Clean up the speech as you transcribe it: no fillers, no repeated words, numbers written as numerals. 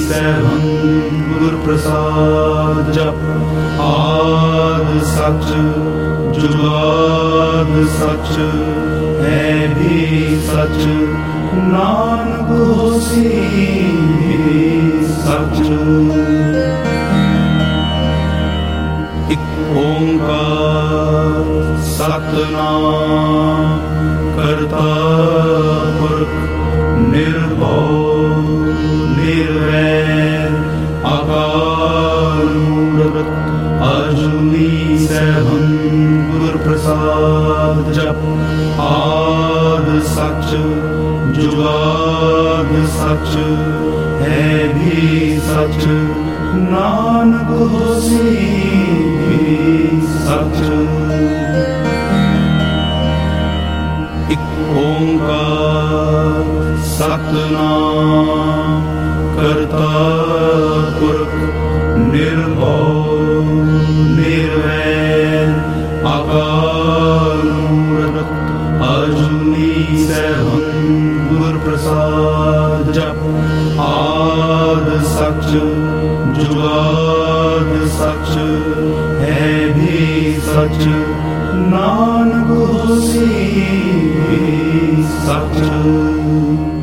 सहन गुर प्रसाद जप। आद सच जुगाद सच है भी सच, नानक होसी सच। इक ओंकार सतनाम करता पुरख निर्भव निर्वैर अकाल मूढ़ अजूनी सहन गुर प्रसाद जप। आद सच जुगाद सच है भी सच, नानक होसी सच। इक ओंकार सतनाम करता पुरख निर्भव निर्वैर अकाल मूढ़ अजूनी सहन गुर प्रसाद जप। आद सच जुगाद सच है भी सच, नानक होसी सच।